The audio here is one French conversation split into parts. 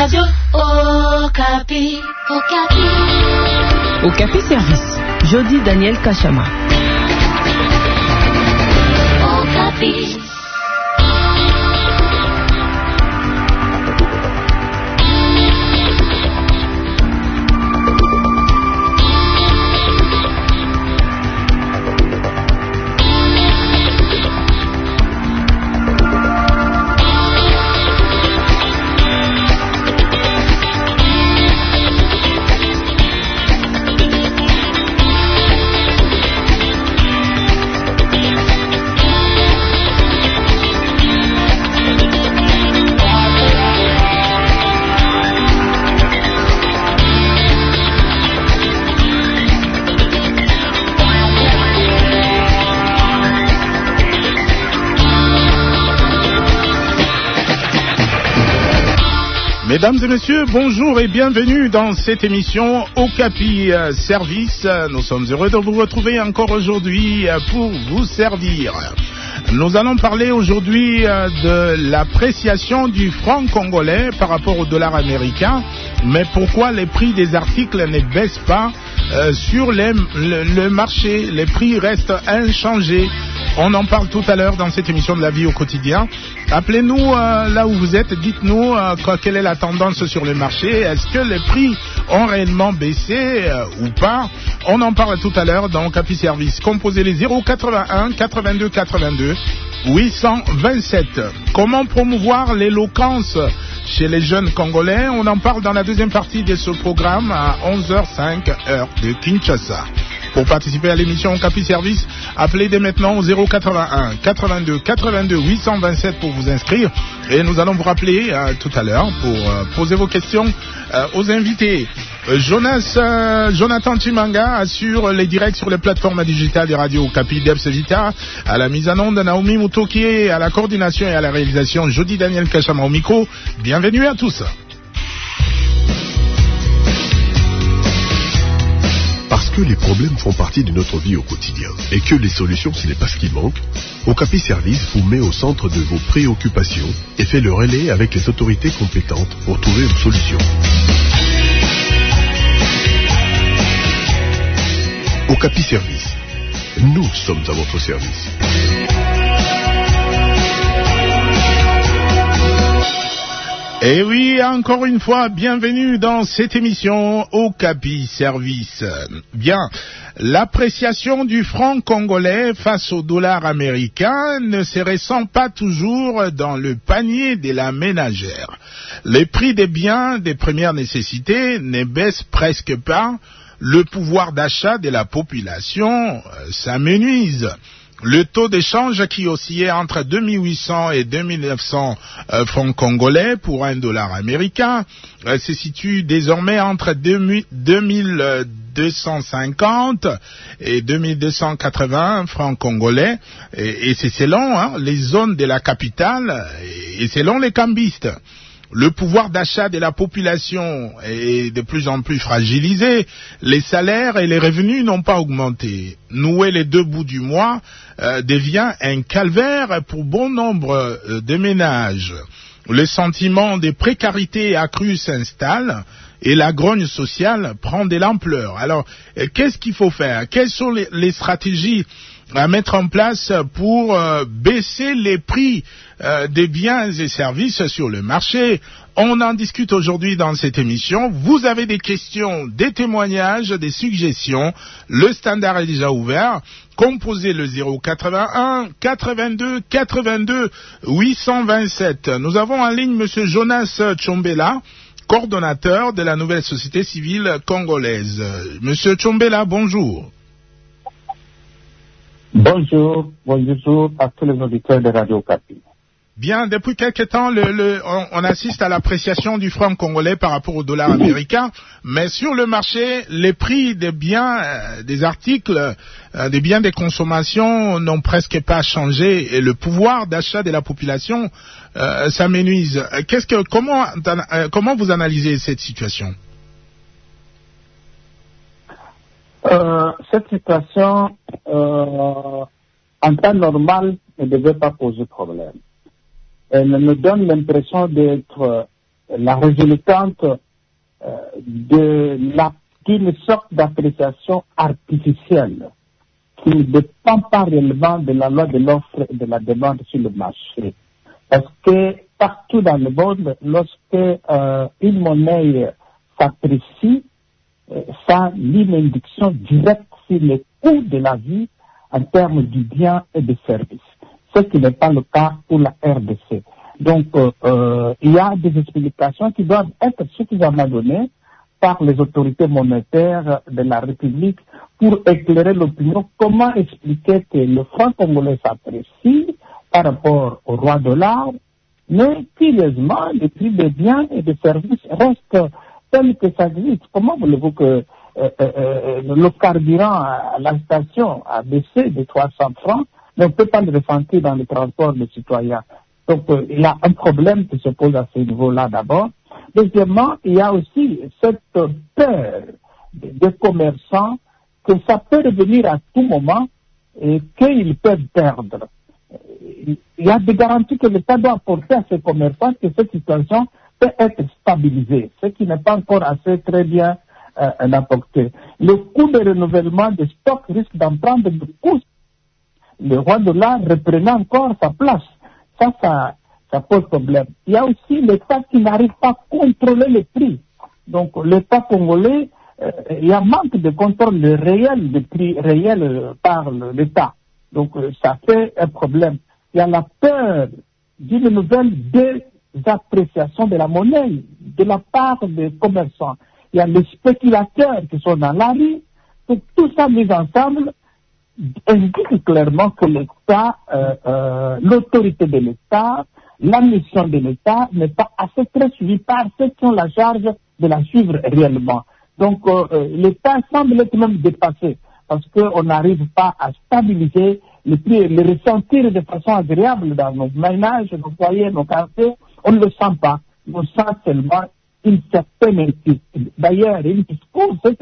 Radio Okapi. Okapi Service. Jody Daniel Kachama. Okapi. Mesdames et messieurs, bonjour et bienvenue dans cette émission Okapi Service. Nous sommes heureux de vous retrouver encore aujourd'hui pour vous servir. Nous allons parler aujourd'hui de l'appréciation du franc congolais par rapport au dollar américain, mais pourquoi les prix des articles ne baissent pas sur le marché, les prix restent inchangés. On en parle tout à l'heure dans cette émission de la vie au quotidien. Appelez-nous là où vous êtes, dites-nous quelle est la tendance sur le marché. Est-ce que les prix ont réellement baissé ou pas? On en parle tout à l'heure dans Okapi Service. Composez les 081 82 82 827. Comment promouvoir l'éloquence chez les jeunes Congolais? On en parle dans la deuxième partie de ce programme à 11h05 heure de Kinshasa. Pour participer à l'émission Okapi Service, appelez dès maintenant au 081 82 82 827 pour vous inscrire. Et nous allons vous rappeler tout à l'heure pour poser vos questions aux invités. Jonathan Chimanga assure les directs sur les plateformes digitales des radios Okapi Debs Vita. À la mise en onde, Naomi Mutoki, à la coordination et à la réalisation, Jody Daniel Kachama au micro. Bienvenue à tous. Parce que les problèmes font partie de notre vie au quotidien et que les solutions, ce n'est pas ce qui manque, Okapi Service vous met au centre de vos préoccupations et fait le relais avec les autorités compétentes pour trouver une solution. Okapi Service, nous sommes à votre service. Et oui, encore une fois, bienvenue dans cette émission Okapi Service. Bien, l'appréciation du franc congolais face au dollar américain ne se ressent pas toujours dans le panier de la ménagère. Les prix des biens des premières nécessités ne baissent presque pas. Le pouvoir d'achat de la population s'amenuise. Le taux d'échange qui oscillait entre 2800 et 2900 francs congolais pour un dollar américain se situe désormais entre 2250 et 2280 francs congolais. Et c'est selon les zones de la capitale et selon les cambistes. Le pouvoir d'achat de la population est de plus en plus fragilisé. Les salaires et les revenus n'ont pas augmenté. Nouer les deux bouts du mois devient un calvaire pour bon nombre de ménages. Le sentiment de précarité accrue s'installe et la grogne sociale prend de l'ampleur. Alors, qu'est-ce qu'il faut faire? Quelles sont les stratégies à mettre en place pour baisser les prix des biens et services sur le marché? On en discute aujourd'hui dans cette émission. Vous avez des questions, des témoignages, des suggestions. Le standard est déjà ouvert. Composez le 081 82 82 827. Nous avons en ligne Monsieur Jonas Chombela, coordonnateur de la nouvelle société civile congolaise. Monsieur Chombela, bonjour. Bonjour à tous les auditeurs de Radio Okapi. Bien, depuis quelque temps, on assiste à l'appréciation du franc congolais par rapport au dollar américain, mais sur le marché, les prix des biens, des articles, des biens de consommation n'ont presque pas changé et le pouvoir d'achat de la population s'amenuise. Comment vous analysez cette situation? Cette situation, en temps normal, ne devait pas poser problème. Elle me donne l'impression d'être la résultante d'une sorte d'appréciation artificielle qui ne dépend pas réellement de la loi de l'offre et de la demande sur le marché. Parce que partout dans le monde, lorsque une monnaie s'apprécie, ça a une induction directe sur le coût de la vie en termes du bien et des services. Ce qui n'est pas le cas pour la RDC. Donc, il y a des explications qui doivent être suffisamment données par les autorités monétaires de la République pour éclairer l'opinion. Comment expliquer que le franc congolais s'apprécie par rapport au roi dollar, mais curieusement, les prix des biens et des services restent tels que ça existe. Comment voulez-vous que le carburant à la station a baissé de 300 francs, mais on ne peut pas le ressentir dans le transport des citoyens. Donc, il y a un problème qui se pose à ce niveau-là d'abord. Deuxièmement, il y a aussi cette peur des commerçants que ça peut revenir à tout moment et qu'ils peuvent perdre. Il y a des garanties que l'État doit apporter à ces commerçants que cette situation peut être stabilisée, ce qui n'est pas encore assez très bien apporté. Le coût de renouvellement des stocks risque d'en prendre beaucoup. Le roi dollar reprenant encore sa place. Ça pose problème. Il y a aussi l'État qui n'arrive pas à contrôler les prix. Donc l'État congolais, il y a manque de contrôle réel des prix réels par l'État. Donc ça fait un problème. Il y a la peur d'une nouvelle désappréciation de la monnaie de la part des commerçants. Il y a les spéculateurs qui sont dans la rue. Donc tout ça mis ensemble indique clairement que l'État, l'autorité de l'État, la mission de l'État n'est pas assez très suivie par ceux qui ont la charge de la suivre réellement. Donc l'État semble être même dépassé parce qu'on n'arrive pas à stabiliser les prix, les ressentir de façon agréable dans nos ménages, nos foyers, nos quartiers. On ne le sent pas. On sent seulement une certaine inquiétude. D'ailleurs, une discours, c'est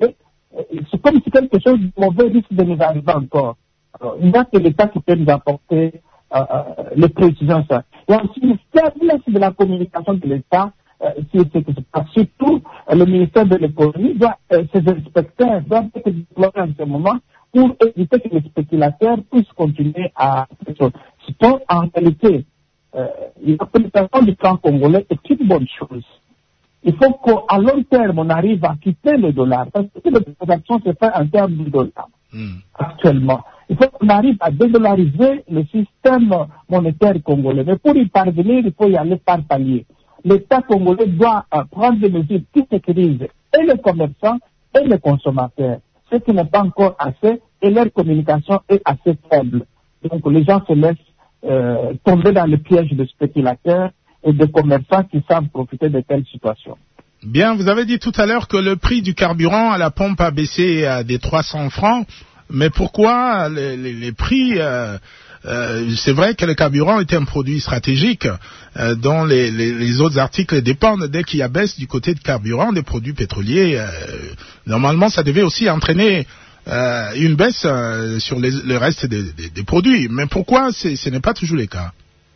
comme si quelque chose de mauvais risque de nous arriver encore. Alors, il y a que l'État qui peut nous apporter les précisions. Il y a aussi une faiblesse de la communication de l'État sur ce qui se passe. Surtout, le ministère de l'économie ses inspecteurs doivent être déployés en ce moment pour éviter que les spéculateurs puissent continuer à faire ça. Sinon, en réalité, l'application du franc congolais est une bonne chose. Il faut qu'à long terme, on arrive à quitter le dollar, parce que la transaction se fait en termes de dollar actuellement. Il faut qu'on arrive à dédollariser le système monétaire congolais. Mais pour y parvenir, il faut y aller par palier. L'État congolais doit prendre des mesures qui sécurisent et les commerçants et les consommateurs. Ce qui n'est pas encore assez, et leur communication est assez faible. Donc les gens se laissent tomber dans le piège de spéculateurs et de commerçants qui savent profiter de telles situations. Bien, vous avez dit tout à l'heure que le prix du carburant à la pompe a baissé à des 300 francs, mais pourquoi les prix c'est vrai que le carburant est un produit stratégique dont les autres articles dépendent. Dès qu'il y a baisse du côté de carburant, des produits pétroliers, normalement ça devait aussi entraîner une baisse sur le reste des produits. Mais pourquoi ce n'est pas toujours le cas?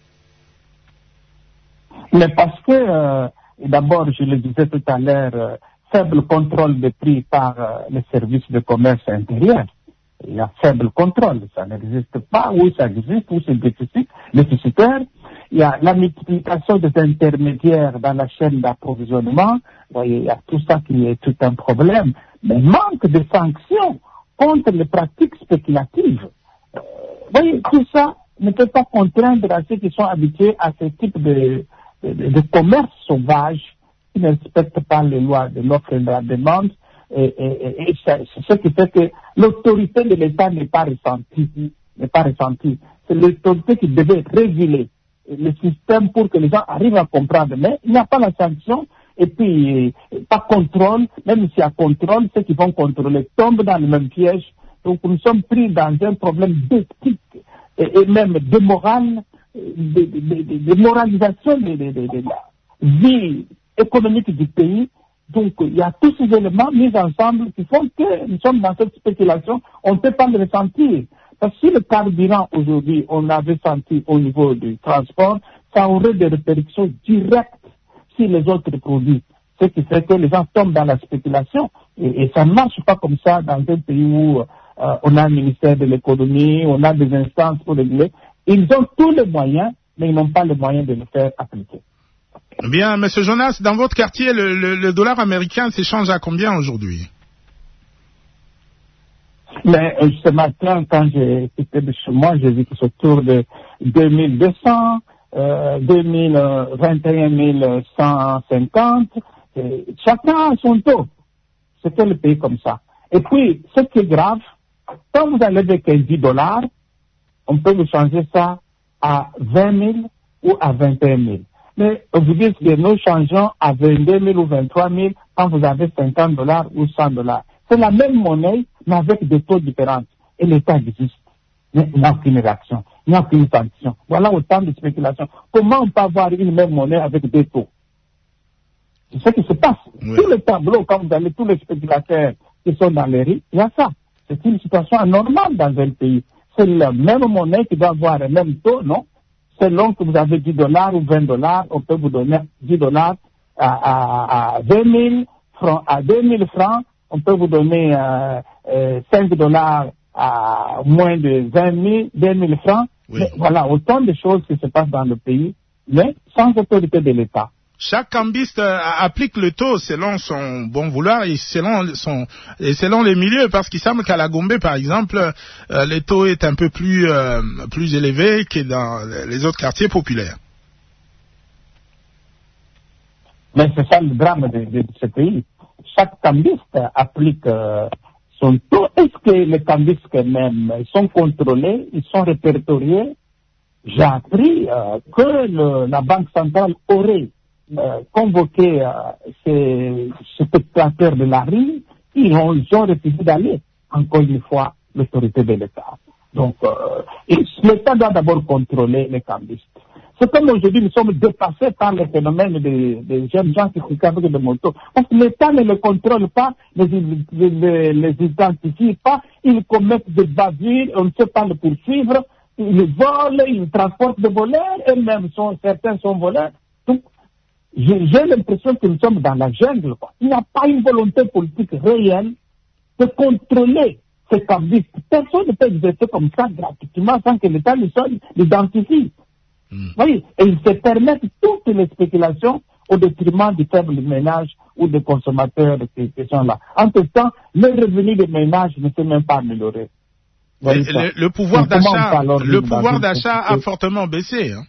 Mais parce que, d'abord, je le disais tout à l'heure, faible contrôle des prix par les services de commerce intérieur. Il y a faible contrôle, ça n'existe pas, ou ça existe, ou c'est déficitaire. Il y a la multiplication des intermédiaires dans la chaîne d'approvisionnement. Vous voyez, il y a tout ça qui est tout un problème. Mais manque de sanctions contre les pratiques spéculatives. Vous voyez, tout ça ne peut pas contraindre à ceux qui sont habitués à ce type de commerce sauvage qui ne respecte pas les lois de l'offre et de la demande. Et c'est ce qui fait que l'autorité de l'État n'est pas ressentie. C'est l'autorité qui devait réguler le système pour que les gens arrivent à comprendre. Mais il n'y a pas la sanction et puis pas contrôle. Même s'il y a contrôle, ceux qui vont contrôler tombent dans le même piège. Donc nous sommes pris dans un problème d'éthique et même de morale, de moralisation de la vie économique du pays. Donc, il y a tous ces éléments mis ensemble qui font que nous sommes dans cette spéculation. On ne peut pas le ressentir. Parce que si le carburant, aujourd'hui, on l'avait senti au niveau du transport, ça aurait des répercussions directes sur les autres produits. Ce qui fait que les gens tombent dans la spéculation. Et ça ne marche pas comme ça dans un pays où on a un ministère de l'économie, on a des instances pour réguler. Ils ont tous les moyens, mais ils n'ont pas les moyens de le faire appliquer. Bien, M. Jonas, dans votre quartier, le dollar américain s'échange à combien aujourd'hui? Mais ce matin, quand j'ai quitté de chez moi, j'ai vu que c'est autour de 2200, 21 150. Chacun a son taux. C'était le pays comme ça. Et puis, ce qui est grave, quand vous allez avec $10, on peut vous changer ça à 20 000 ou à 21 000. Mais vous dites que nous changeons à 22 000 ou 23 000 quand vous avez $50 ou $100. C'est la même monnaie, mais avec des taux différents. Et l'État existe. Mais il n'y a aucune réaction. Il n'y a aucune sanction. Voilà autant de spéculations. Comment on peut avoir une même monnaie avec des taux? C'est ce qui se passe. Oui. Tous les tableaux, quand vous allez, tous les spéculateurs qui sont dans les rues, il y a ça. C'est une situation anormale dans un pays. C'est la même monnaie qui doit avoir le même taux, non? Selon que vous avez $10 ou $20, on peut vous donner $10 à 20 000 francs, à 2 000 francs, on peut vous donner $5 à moins de 20 000, 2 000 francs. Oui. Mais voilà, autant de choses qui se passent dans le pays, mais sans autorité de l'État. Chaque cambiste applique le taux selon son bon vouloir et selon les milieux, parce qu'il semble qu'à la Gombe, par exemple, le taux est un peu plus élevé que dans les autres quartiers populaires. Mais c'est ça le drame de ce pays. Chaque cambiste applique son taux. Est-ce que les cambistes eux-mêmes sont contrôlés, ils sont répertoriés? J'ai appris que la Banque centrale aurait convoqué ces spectateurs de la rue, ils ont refusé d'aller, encore une fois, l'autorité de l'État. Donc, l'État doit d'abord contrôler les cambistes. C'est comme aujourd'hui, nous sommes dépassés par le phénomène des jeunes gens qui circulent avec des motos. Parce que l'État ne les contrôle pas, ne les identifie pas, ils commettent des bavures, on ne sait pas les poursuivre, ils volent, ils transportent des voleurs, eux-mêmes certains sont voleurs. Donc, j'ai l'impression que nous sommes dans la jungle, quoi. Il n'y a pas une volonté politique réelle de contrôler ces cambistes. Personne ne peut exercer comme ça gratuitement sans que l'État l'identifie. Oui, et ils se permettent toutes les spéculations au détriment du faible ménage ou des consommateurs qui sont là. En tout temps, le revenu des ménages ne s'est même pas amélioré. Le pouvoir d'achat a fortement baissé. Hein.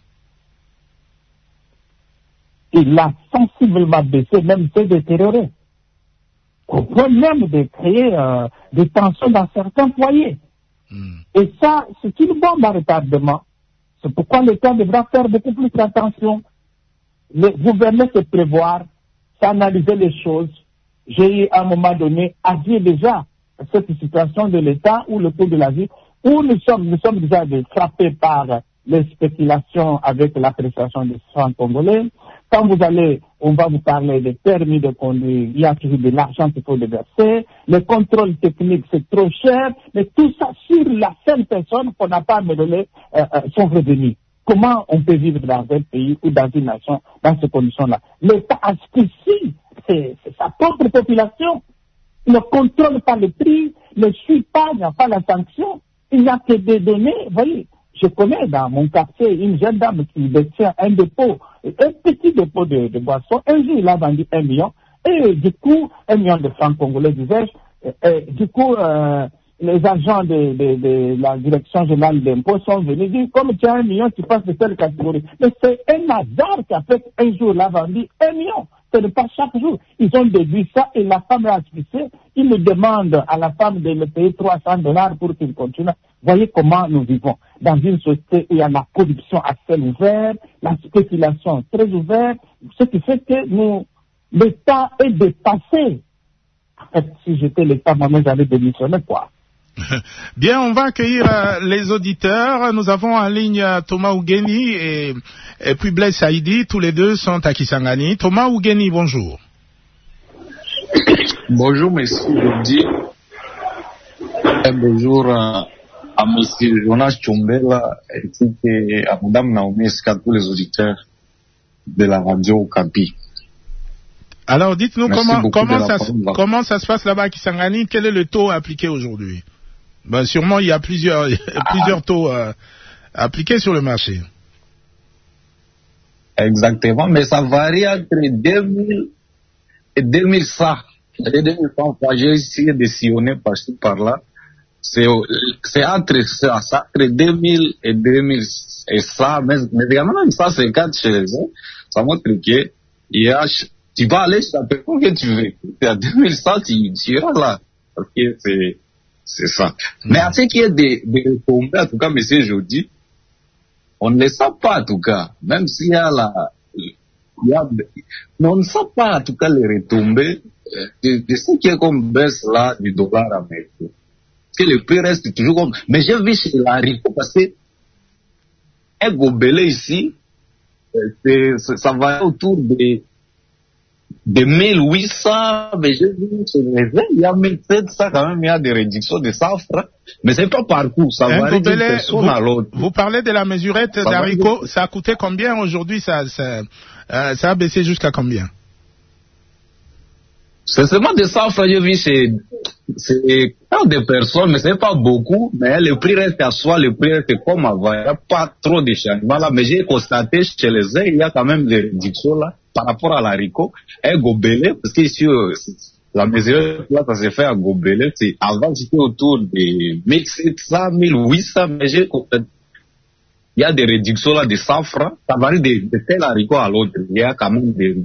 Il a sensiblement baissé, même s'est détérioré. Au point même de créer des tensions dans certains foyers. Et ça, c'est une bombe à retardement. C'est pourquoi l'État devra faire beaucoup plus attention. Gouverner, c'est prévoir, c'est analyser les choses. J'ai eu à un moment donné à dire déjà cette situation de l'État où le coût de la vie, où nous sommes déjà frappés par les spéculations avec l'appréciation des francs congolais. Quand vous allez, on va vous parler des permis de conduire, il y a toujours de l'argent qu'il faut déverser, le contrôle technique c'est trop cher, mais tout ça sur la seule personne qu'on n'a pas amélioré son revenu. Comment on peut vivre dans un pays ou dans une nation dans ces conditions-là? L'État asphyxie c'est sa propre population, ne contrôle pas le prix, ne suit pas, il n'y a pas la sanction, il n'y a que des données, vous voyez. Je connais dans mon quartier une jeune dame qui détient un dépôt, un petit dépôt de boissons. Un jour, il a vendu 1 million. Et du coup, 1 million de francs congolais, disais-je. Du coup, les agents de la direction générale d'impôts sont venus dire, comme tu as 1 million, tu passes de telle catégorie. Mais c'est un hasard qui a fait un jour, il a vendu 1 million. Ce n'est pas chaque jour. Ils ont déduit ça et la femme a expliqué. Ils me demandent à la femme de le payer $300 pour qu'il continue. Voyez comment nous vivons dans une société où il y a la corruption à ciel ouvert, la spéculation très ouverte, ce qui fait que l'État est dépassé. En fait, si j'étais l'État, moi-même, j'allais démissionner, quoi. Bien, on va accueillir les auditeurs. Nous avons en ligne Thomas Ougeni et puis Blaise Saïdi. Tous les deux sont à Kisangani. Thomas Ougeni, bonjour. Bonjour, monsieur Jody. Et bonjour à monsieur Jonas Chombela et à madame Naomi Esca, tous les auditeurs de la radio Okapi. Alors, dites-nous comment ça se passe là-bas à Kisangani? Quel est le taux appliqué aujourd'hui? Ben, sûrement, il y a plusieurs taux appliqués sur le marché. Exactement, mais ça varie entre 2000 et 2100. Et 2100, j'ai essayé de sillonner par-ci, par-là. C'est entre 2000 et 2100, mais également 150 chez les gens. Ça montre que tu vas aller sur la personne que tu veux. Tu à 2100, tu iras là. Parce que c'est ça. Mais à ce qui est des retombées, en tout cas, monsieur Jody, on ne le sait pas, en tout cas. Même s'il y a mais on ne sait pas, en tout cas, les retombées de ce qui est comme baisse là du dollar américain. Parce que le prix reste toujours comme. Mais j'ai vu chez l'haricot parce que un gobelet ici, ça va autour de 1800, mais j'ai vu chez les gens, il y a 1700 quand même, il y a des réductions de 100 francs. Mais c'est pas partout, ça varie d'une personne à l'autre. Vous parlez de la mesurette d'haricot, ça a coûté combien aujourd'hui? Ça a baissé jusqu'à combien? C'est seulement de 100 francs, j'ai vu, c'est des personnes, mais c'est pas beaucoup, mais le prix reste à soi, le prix reste comme avant, il n'y a pas trop de changements là, mais j'ai constaté chez les uns, il y a quand même des réductions là, par rapport à l'haricot, un gobelet, parce que ici, la mesure là, ça s'est fait à gobelet, avant c'était autour de 1700, 1800, mais j'ai constaté, il y a des réductions là de 100 francs, ça varie de tel haricot à l'autre, il y a quand même des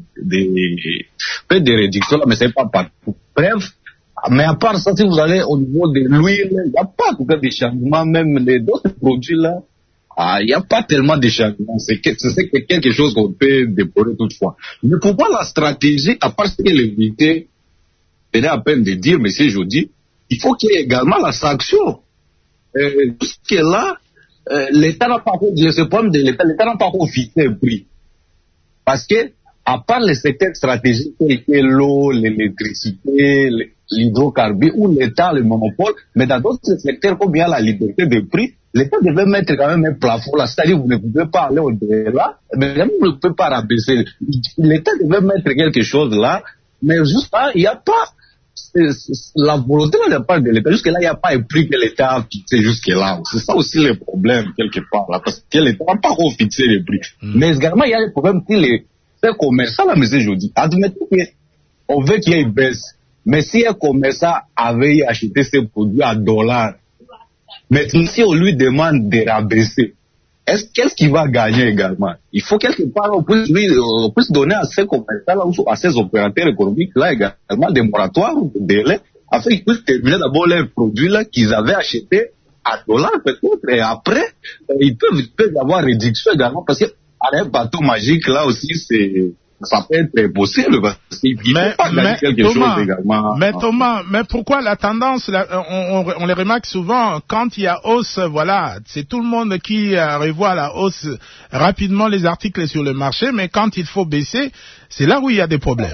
réductions là, mais c'est pas partout. Bref, mais à part ça, si vous allez au niveau de l'huile, il n'y a pas tout cas de changements, même les autres produits là, il n'y a pas tellement de changements. C'est quelque chose qu'on peut déplorer toutefois. Mais pourquoi la stratégie, à part ce que l'invité venait à peine de dire, monsieur Jody, il faut qu'il y ait également la sanction. Tout ce qui est là, l'État n'a pas ce problème de l'État n'a pas fixé le prix. Parce que, à part les secteurs stratégiques tels que l'eau, l'électricité, l'hydrocarbure, où l'État a le monopole, mais dans d'autres secteurs, comme il y a la liberté de prix, l'État devait mettre quand même un plafond là, c'est-à-dire vous ne pouvez pas aller au-delà, mais vous ne pouvez pas rabaisser. L'État devait mettre quelque chose là, mais juste là, il n'y a pas la volonté de la part de l'État. Jusque là, il n'y a pas un prix que l'État a fixé jusque là. C'est ça aussi le problème quelque part là, parce que l'État n'a pas encore fixé les prix. Mais également, il y a le problème que les commerçants, là, monsieur Jody, admettons qu'on veut qu'il y ait une baisse. Mais si un commerçant avait acheté ses produits à $, maintenant si on lui demande de rabaisser, qu'est-ce qu'il va gagner également? Il faut quelque part on puisse donner à ces commerçants-là ou à ces opérateurs économiques là également des moratoires ou des délais afin qu'ils puissent terminer d'abord leurs produits-là qu'ils avaient achetés à $ peut-être, et après ils peuvent avoir réduction également parce que un bateau magique là aussi ça peut être possible parce qu'il faut pas gagner quelque chose également. Mais Thomas, mais pourquoi la tendance on les remarque souvent quand il y a hausse, voilà, c'est tout le monde qui revoit la hausse rapidement les articles sur le marché, mais quand il faut baisser, c'est là où il y a des problèmes.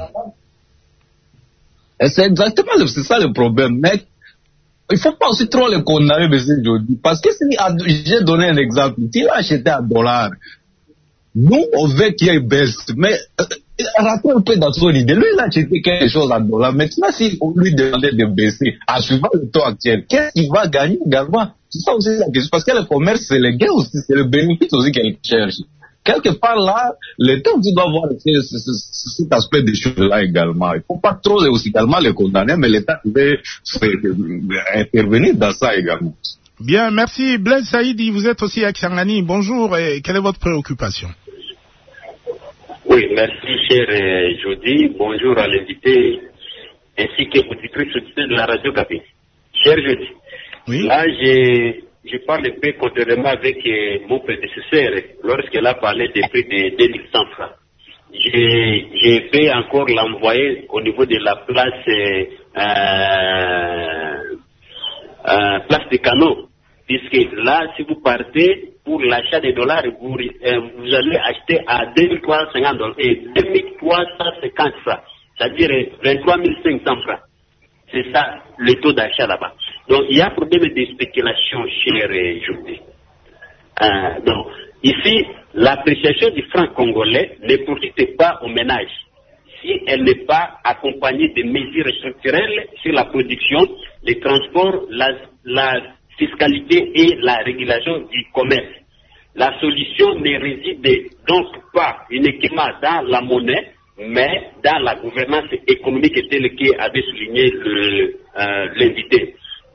Et c'est ça le problème, mais il faut pas aussi trop le condamner, monsieur Jody, parce que j'ai donné un exemple, s'il a acheté à $, nous, on veut qu'il y ait une baisse, mais rappelez un peu dans son idée. Lui, il a acheté quelque chose à $. Maintenant, si on lui demandait de baisser, en suivant le taux actuel, qu'est-ce qu'il va gagner également? C'est ça aussi la question. Parce que le commerce, c'est le gain aussi, c'est le bénéfice aussi qu'il cherche. Quelque part là, l'État aussi doit voir cet aspect des choses-là également. Il ne faut pas trop aussi également le condamner, mais l'État devait intervenir dans ça également. Bien, merci. Blaise Saïdi, vous êtes aussi à Kisangani. Bonjour, et quelle est votre préoccupation? Oui, merci cher Jody. Bonjour à l'invité ainsi que auditrice de la radio Okapi. Cher Jody, oui. Là je parle un peu contrairement avec mon prédécesseur lorsqu'elle a parlé des prix de 2100 francs. Je vais encore l'envoyer au niveau de la place des canaux, puisque là, si vous partez pour l'achat des dollars, vous allez acheter à 2350 $, et 2350 francs, c'est-à-dire 23 500 francs. C'est ça le taux d'achat là-bas. Donc il y a un problème de spéculation cher Jody. Donc ici, l'appréciation du franc congolais ne profite pas aux ménages. si elle n'est pas accompagnée de mesures structurelles sur la production, les transports, la fiscalité et la régulation du commerce. La solution ne réside donc pas uniquement dans la monnaie, mais dans la gouvernance économique telle qu'avait souligné l'invité.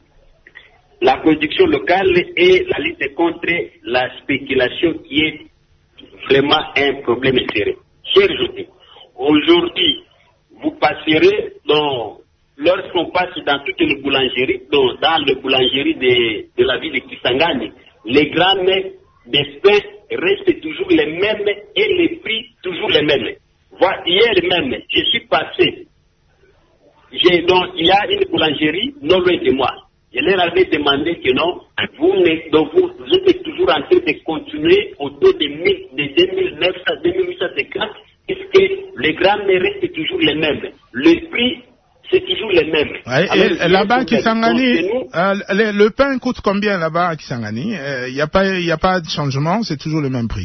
La production locale et la lutte contre la spéculation qui est vraiment un problème sérieux. Chers auditeurs, aujourd'hui, vous passerez lorsqu'on passe dans toutes les boulangeries, dans les boulangeries de la ville de Kisangani, les grammes des pains restent toujours les mêmes et les prix toujours les mêmes. Voilà, hier même, je suis passé, il y a une boulangerie non loin de moi. Je leur avais demandé que non, vous êtes toujours en train de continuer autour de 2900, 2850, puisque les grammes restent toujours les mêmes. Le prix, c'est toujours les mêmes. Ouais, et là-bas à Kisangani, le pain coûte combien là-bas à Kisangani? Il n'y a pas de changement, c'est toujours le même prix.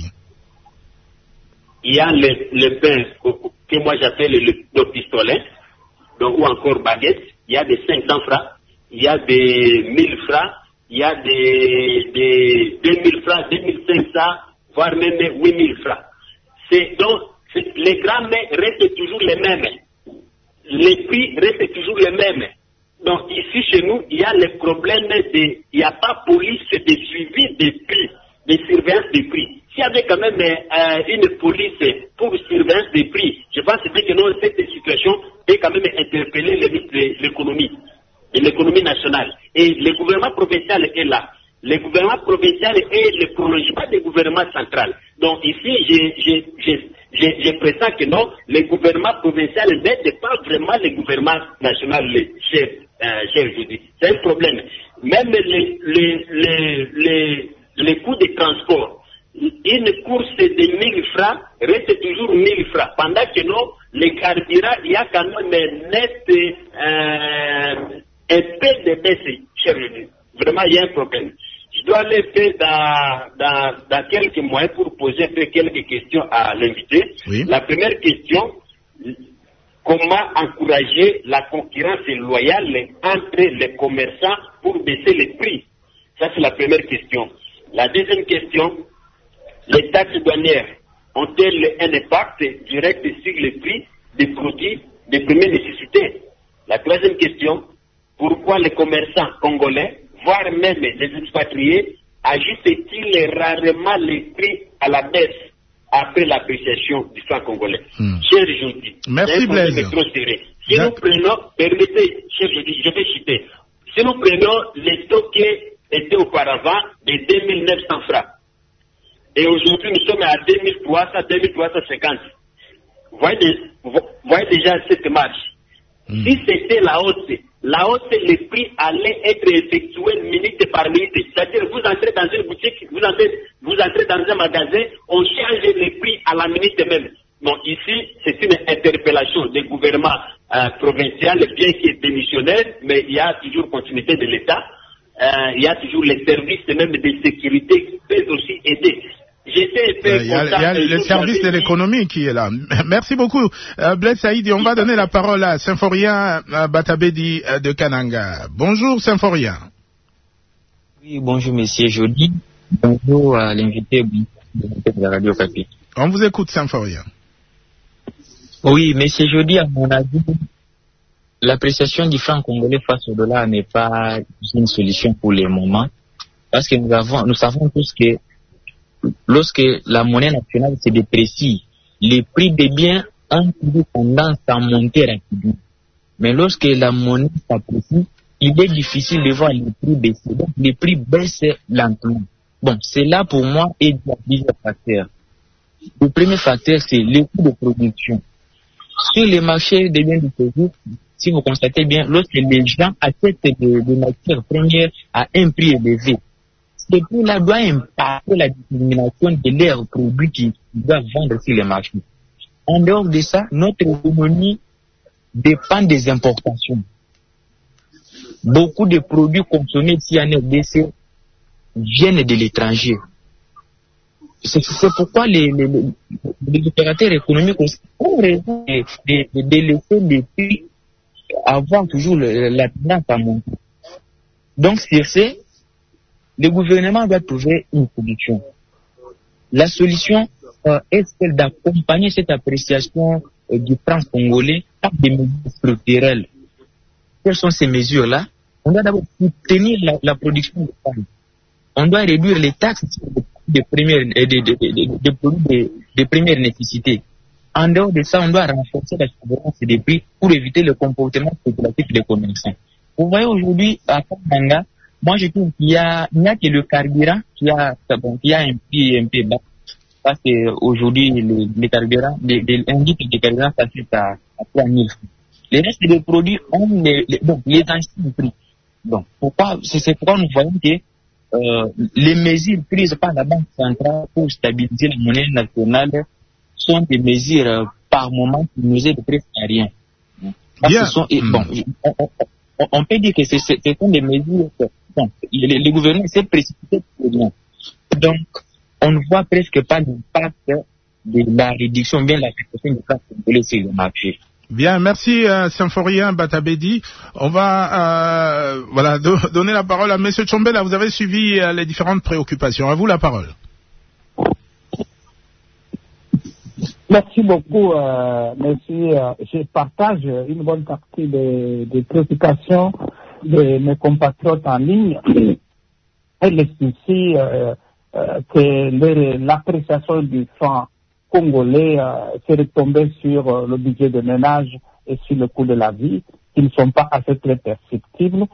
Il y a le pain que moi j'appelle le pistolet, ou encore baguette, il y a des 500 francs. Il y a des 1000 francs, il y a des 2000 francs, 2500, voire même 8000 francs. Donc, les grammes restent toujours les mêmes. Les prix restent toujours les mêmes. Donc, ici, chez nous, il y a le problème il n'y a pas police de suivi des prix, de surveillance des prix. S'il y avait quand même une police pour surveillance des prix, je pense que non, cette situation peut quand même interpeller l'économie. Et l'économie nationale. Et le gouvernement provincial est là. Le gouvernement provincial est le prolongement du gouvernement central. Donc ici, je pressens que non, le gouvernement provincial n'aide pas vraiment le gouvernement national, cher Jody. C'est un problème. Même les coûts de transport, une course de 1000 francs reste toujours 1000 francs. Pendant que non, les carburants, il y a quand même un peu de baisse, cher Jody. Vraiment, il y a un problème. Je dois aller faire dans quelques mois pour poser quelques questions à l'invité. Oui. La première question, comment encourager la concurrence loyale entre les commerçants pour baisser les prix? Ça, c'est la première question. La deuxième question, les taxes douanières ont-elles un impact direct sur les prix des produits de première nécessité? La troisième question, pourquoi les commerçants congolais, voire même les expatriés, ajustent-ils rarement les prix à la baisse après l'appréciation du franc congolais? Cher Jody, merci Blaise. Si nous prenons, permettez, cher Jody, je vais citer, si nous prenons les stocks qui étaient auparavant de 2900 francs, et aujourd'hui nous sommes à 2300, 2350, vous voyez déjà cette marche. Si c'était la hausse, les prix allaient être effectués minute par minute. C'est-à-dire, vous entrez dans une boutique, vous entrez dans un magasin, on change les prix à la minute même. Bon, ici, c'est une interpellation du gouvernement provincial, bien qu'il est démissionnaire, mais il y a toujours continuité de l'État. Il y a toujours les services même de sécurité qui peuvent aussi aider. Il y a le service de l'économie qui est là. Merci beaucoup. Blaise Saïdi, on va donner la parole à Symphorien Batabedi de Kananga. Bonjour Symphorien. Oui, bonjour Monsieur Jody. Bonjour à l'invité de la Radio Okapi. On vous écoute Symphorien. Oui, Monsieur Jody, à mon avis, l'appréciation du franc congolais face au dollar n'est pas une solution pour le moment. Parce que nous savons tous que lorsque la monnaie nationale se déprécie, les prix des biens ont toujours tendance à monter rapidement. Mais lorsque la monnaie s'apprécie, il est difficile de voir les prix baisser. Donc les prix baissent lentement. Bon, c'est là pour moi et il y a plusieurs facteurs. Le premier facteur, c'est le coût de production. Sur les marchés des biens du produit, si vous constatez bien, lorsque les gens achètent des matières premières à un prix élevé, ce prix-là doit impacter la discrimination de leurs produits qu'ils doivent vendre sur les marchés. En dehors de ça, notre économie dépend des importations. Beaucoup de produits consommés ici en RDC viennent de l'étranger. c'est pourquoi les opérateurs économiques aussi ont raison de laisser les prix avoir toujours la tendance à monter. Donc, sur ce, le gouvernement doit trouver une solution. La solution est celle d'accompagner cette appréciation du franc congolais par des mesures structurelles. Quelles sont ces mesures-là? On doit d'abord soutenir la production de pain. On doit réduire les taxes des produits de première nécessité. En dehors de ça, on doit renforcer la surveillance des prix pour éviter le comportement spéculatif des commerçants. Vous voyez aujourd'hui, à Katanga, moi je trouve qu'il n'y a que le carburant qui a un prix un peu bas. Parce qu'aujourd'hui, les carburants, un litre de carburant, ça fait à 3 000 francs. Les restes des produits ont les anciens prix. Donc, c'est pourquoi nous voyons que les mesures prises par la Banque centrale pour stabiliser la monnaie nationale sont des mesures par moment qui nous aident presque à rien. On peut dire que ce sont des mesures que le gouvernement s'est précipité pour rien. Donc, on ne voit presque pas l'impact de la réduction, bien la réduction du franc congolais sur le marché. Bien, merci Symphorien Batabedi. On va donner la parole à M. Tchombela. Vous avez suivi les différentes préoccupations. À vous la parole. Merci beaucoup. Merci. Je partage une bonne partie des préoccupations de mes compatriotes en ligne. Et le souci que l'appréciation du franc congolais s'est retombée sur le budget de ménage et sur le coût de la vie, qui ne sont pas assez très perceptibles.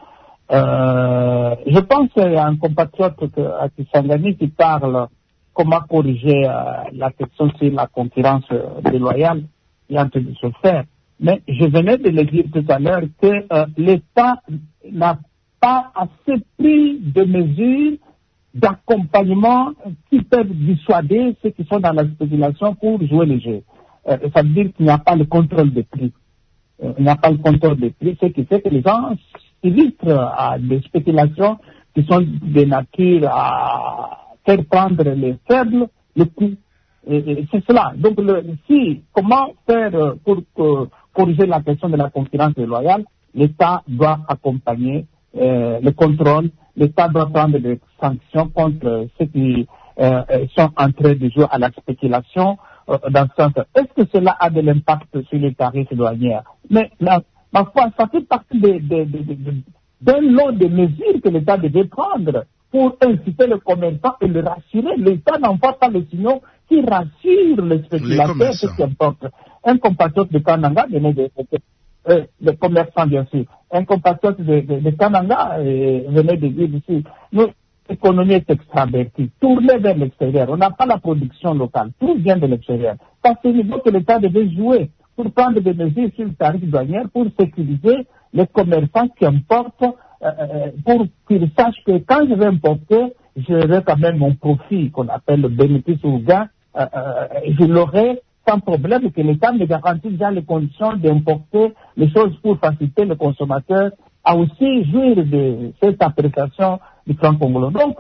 Je pense qu'il y a un compatriote à Kisangani qui parle comment corriger la question sur la concurrence déloyale qui est en train de se faire. Mais je venais de le dire tout à l'heure que l'État n'a pas assez pris de mesures d'accompagnement qui peuvent dissuader ceux qui sont dans la spéculation pour jouer le jeu. Ça veut dire qu'il n'y a pas le contrôle des prix. Il n'y a pas le contrôle des prix, ce qui fait que les gens s'illustrent à des spéculations qui sont de nature à faire prendre les faibles le coût. C'est cela. Donc, comment faire pour corriger la question de la concurrence déloyale? L'État doit accompagner le contrôle. L'État doit prendre des sanctions contre ceux qui sont en train de jouer à la spéculation dans ce sens. Est-ce que cela a de l'impact sur les tarifs douaniers? Mais ma foi, ça fait partie d'un lot de mesures que l'État devait prendre pour inciter le commerçant et le rassurer. L'État n'envoie pas les signaux qui rassurent les spéculateurs, ce qui importe. Un compatriote de Kananga venait de le commerçant, bien sûr. Un compatriote de Kananga venait de dire ici, notre économie est extravertie, tournée vers l'extérieur. On n'a pas la production locale, tout vient de l'extérieur. C'est à ce niveau que l'État devait jouer pour prendre des mesures sur le tarif douanier, pour sécuriser les commerçants qui importent, pour qu'ils sachent que quand je vais importer, j'aurai quand même mon profit, qu'on appelle le bénéfice ou gain, je l'aurai sans problème, que l'État me garantit déjà les conditions d'importer les choses pour faciliter le consommateur à aussi jouir de cette appréciation du franc congolais. Donc,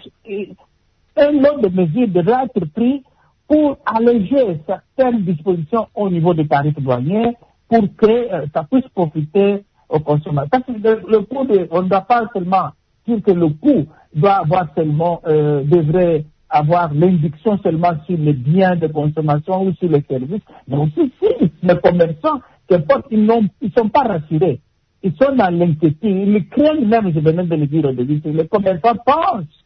un lot de mesures devrait être pris pour alléger certaines dispositions au niveau des tarifs douaniers pour que ça puisse profiter aux consommateurs. Parce que le coût on ne doit pas seulement dire que le coût doit avoir seulement, devrait avoir l'indication seulement sur les biens de consommation ou sur les services, mais aussi si les commerçants, ils ne sont pas rassurés. Ils sont dans l'inquiétude, ils craignent même, je venais de le dire au début, les commerçants pensent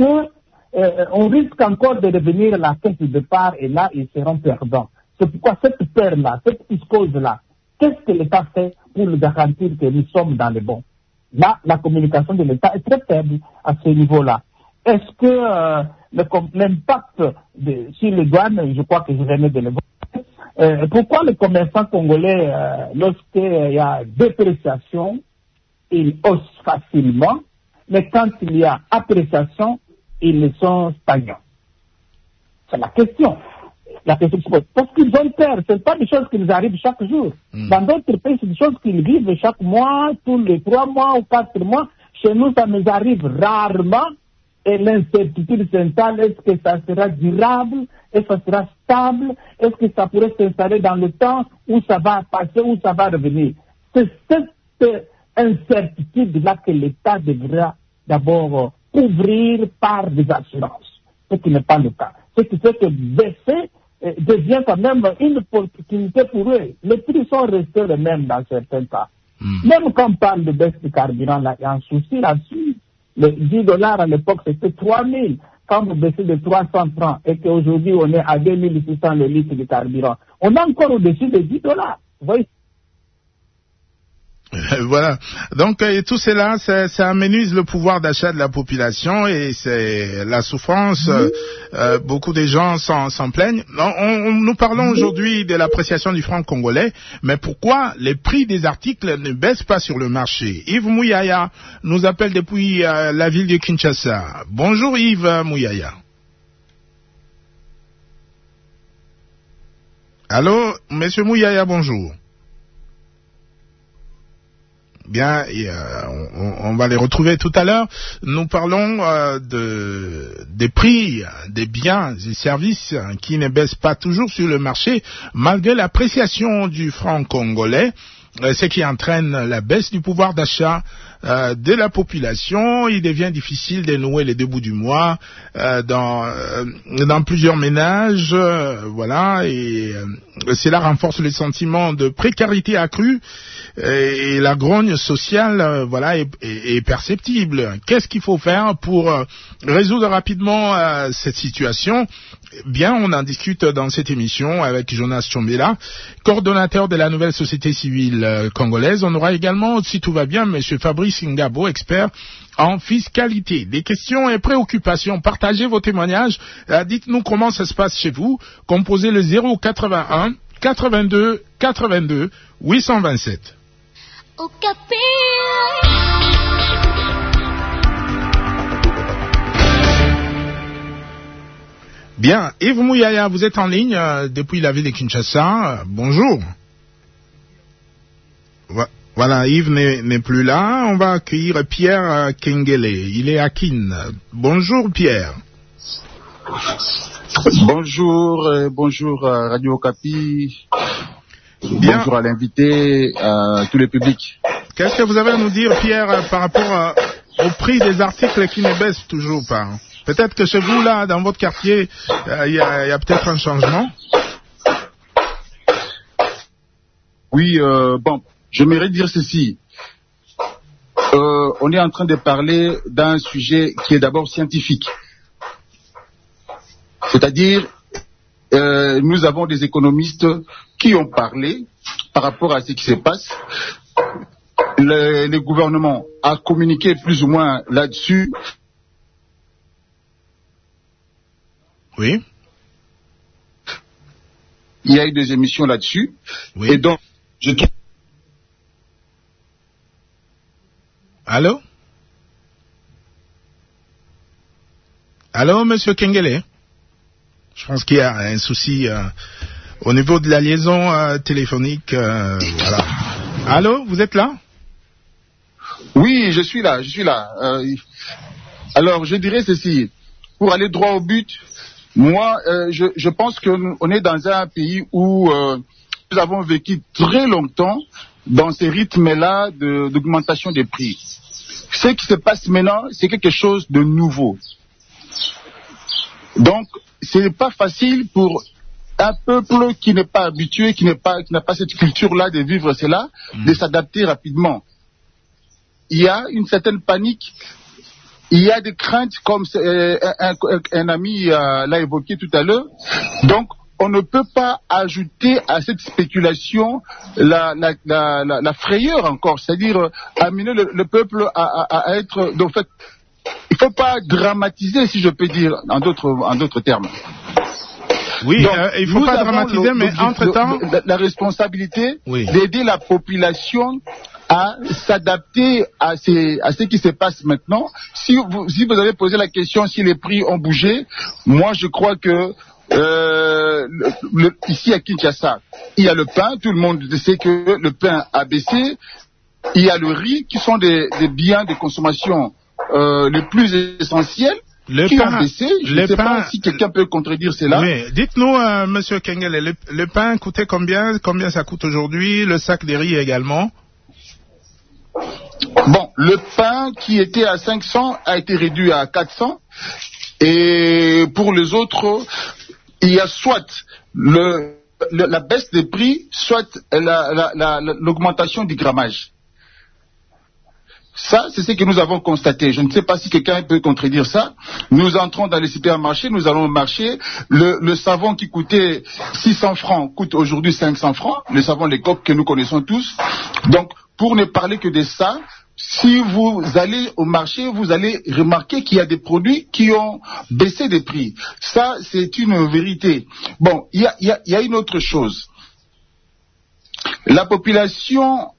qu'on risque encore de revenir à la caisse de départ et là, ils seront perdants. C'est pourquoi cette peur-là, cette psychose-là, qu'est-ce que l'État fait pour nous garantir que nous sommes dans le bon? Là, la communication de l'État est très faible à ce niveau-là. Est-ce que l'impact sur les douanes, je crois que je venais de le voir, pourquoi les commerçants congolais, lorsqu'il y a dépréciation, ils haussent facilement, mais quand il y a appréciation, ils sont stagnants? C'est la question. La question se pose. Parce qu'ils ont peur, ce n'est pas des choses qui nous arrivent chaque jour. Dans d'autres pays, c'est des choses qu'ils vivent chaque mois, tous les 3 mois ou 4 mois. Chez nous, ça nous arrive rarement. est l'incertitude centrale. Est-ce que ça sera durable? Est-ce que ça sera stable? Est-ce que ça pourrait s'installer dans le temps? Où ça va passer? Où ça va revenir? C'est cette incertitude-là que l'État devra d'abord couvrir par des assurances, ce qui n'est pas le cas. Ce qui fait que baisser devient quand même une opportunité pour eux. Les prix sont restés les mêmes dans certains cas. Même quand on parle de baisse du carburant, là, il y a un souci là-dessus. Les $10 à l'époque, c'était 3 000. Quand vous baissez de 300 francs et qu'aujourd'hui on est à 2 600 le litre de carburant, on est encore au-dessus de $10. Vous voyez? Voilà. Donc tout cela, ça amenuise le pouvoir d'achat de la population et c'est la souffrance. Beaucoup de gens s'en plaignent. Nous parlons aujourd'hui de l'appréciation du franc congolais, mais pourquoi les prix des articles ne baissent pas sur le marché? Yves Mouyaya nous appelle depuis la ville de Kinshasa. Bonjour Yves Mouyaya. Allô, monsieur Mouyaya, bonjour. Bien, on va les retrouver tout à l'heure. Nous parlons des prix des biens et services qui ne baissent pas toujours sur le marché malgré l'appréciation du franc congolais, ce qui entraîne la baisse du pouvoir d'achat de la population. Il devient difficile de nouer les deux bouts du mois dans plusieurs ménages, voilà, et cela renforce le sentiment de précarité accrue et la grogne sociale, voilà, est perceptible. Qu'est-ce qu'il faut faire pour résoudre rapidement cette situation? Bien, on en discute dans cette émission avec Jonas Chombela, coordonnateur de la nouvelle société civile congolaise. On aura également, si tout va bien, monsieur Fabrice Ngabo, expert en fiscalité. Des questions et préoccupations, partagez vos témoignages. Dites-nous comment ça se passe chez vous. Composez le 081 82 82 827. Bien, Yves Mouyaya, vous êtes en ligne depuis la ville de Kinshasa. Bonjour. Voilà, Yves n'est plus là. On va accueillir Pierre Kengele. Il est à Kin. Bonjour Pierre. Bonjour Radio Okapi. Bien. Bonjour à l'invité, à tout le public. Qu'est-ce que vous avez à nous dire, Pierre, par rapport au prix des articles qui ne baissent toujours pas? Peut-être que chez vous, là, dans votre quartier, il y a peut-être un changement. Oui, bon, j'aimerais dire ceci. On est en train de parler d'un sujet qui est d'abord scientifique. C'est-à-dire, nous avons des économistes qui ont parlé par rapport à ce qui se passe. Le gouvernement a communiqué plus ou moins là-dessus. Oui. Il y a eu des émissions là-dessus. Oui. Et donc, Allô? Allô, monsieur Kengele? Je pense qu'il y a un souci au niveau de la liaison téléphonique. Voilà. Allô, vous êtes là? Oui, je suis là. Alors, je dirais ceci. Pour aller droit au but, moi, je pense qu'on est dans un pays où nous avons vécu très longtemps dans ces rythmes-là d'augmentation des prix. Ce qui se passe maintenant, c'est quelque chose de nouveau. Donc, ce n'est pas facile pour un peuple qui n'est pas habitué, qui n'a pas cette culture-là de vivre cela, de s'adapter rapidement. Il y a une certaine panique, il y a des craintes, comme un ami l'a évoqué tout à l'heure. Donc, on ne peut pas ajouter à cette spéculation la frayeur encore, c'est-à-dire amener le peuple à être... Donc, en fait, il ne faut pas dramatiser, si je peux dire, en d'autres termes. Oui, donc, il ne faut pas dramatiser, mais entre-temps... La responsabilité oui. d'aider la population à s'adapter à ce qui se passe maintenant. Si vous avez posé la question si les prix ont bougé, moi je crois que ici à Kinshasa, il y a le pain, tout le monde sait que le pain a baissé, il y a le riz qui sont des biens de consommation les plus essentiels. qui ont baissé. Je ne sais pas si quelqu'un peut contredire cela. Mais dites-nous, Monsieur Kengele, le pain coûtait combien? Combien ça coûte aujourd'hui? Le sac de riz également? Bon, le pain qui était à 500 a été réduit à 400. Et pour les autres, il y a soit la baisse des prix, soit l'augmentation du grammage. Ça, c'est ce que nous avons constaté. Je ne sais pas si quelqu'un peut contredire ça. Nous entrons dans les supermarchés, nous allons au marché. Le savon qui coûtait 600 francs coûte aujourd'hui 500 francs. Le savon, les coques que nous connaissons tous. Donc, pour ne parler que de ça, si vous allez au marché, vous allez remarquer qu'il y a des produits qui ont baissé de prix. Ça, c'est une vérité. Bon, il y a une autre chose. La population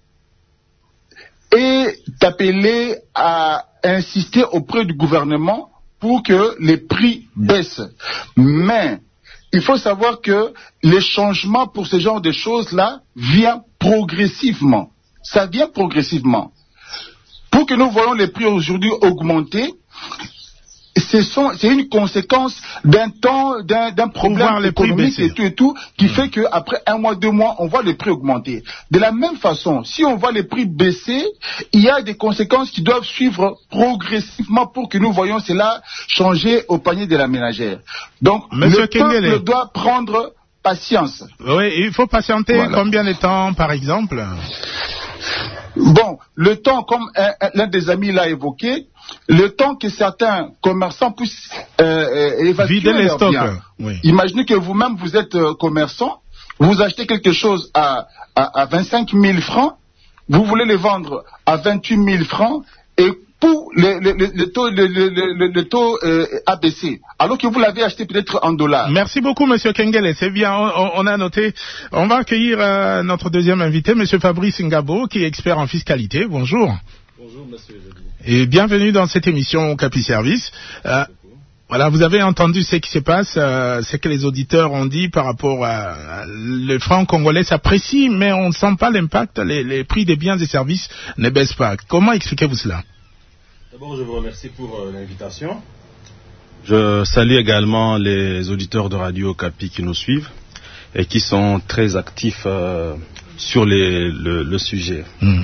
est appelée à insister auprès du gouvernement pour que les prix baissent. Mais il faut savoir que les changements pour ce genre de choses-là viennent progressivement. Ça vient progressivement. Pour que nous voyons les prix aujourd'hui augmenter, c'est une conséquence d'un problème économique et tout, qui fait qu'après 1 mois, 2 mois, on voit les prix augmenter. De la même façon, si on voit les prix baisser, il y a des conséquences qui doivent suivre progressivement pour que nous voyons cela changer au panier de la ménagère. Donc, le peuple doit prendre patience. Oui, il faut patienter. Voilà. Combien de temps, par exemple? Bon, le temps, comme l'un des amis l'a évoqué, le temps que certains commerçants puissent évacuer leurs biens. Oui. Imaginez que vous-même, vous êtes commerçant, vous achetez quelque chose à 25 000 francs, vous voulez le vendre à 28 000 francs, et pour le taux a baissé, alors que vous l'avez acheté peut-être en dollars. Merci beaucoup, Monsieur Kengele, c'est bien, on a noté. On va accueillir notre deuxième invité, Monsieur Fabrice Ngabo, qui est expert en fiscalité. Bonjour. Bonjour, Monsieur. Et bienvenue dans cette émission Capi Service. Voilà, vous avez entendu ce qui se passe, ce que les auditeurs ont dit par rapport à le franc congolais s'apprécie, mais on ne sent pas l'impact, les prix des biens et services ne baissent pas. Comment expliquez-vous cela? D'abord, je vous remercie pour l'invitation. Je salue également les auditeurs de Radio Capi qui nous suivent et qui sont très actifs sur le sujet.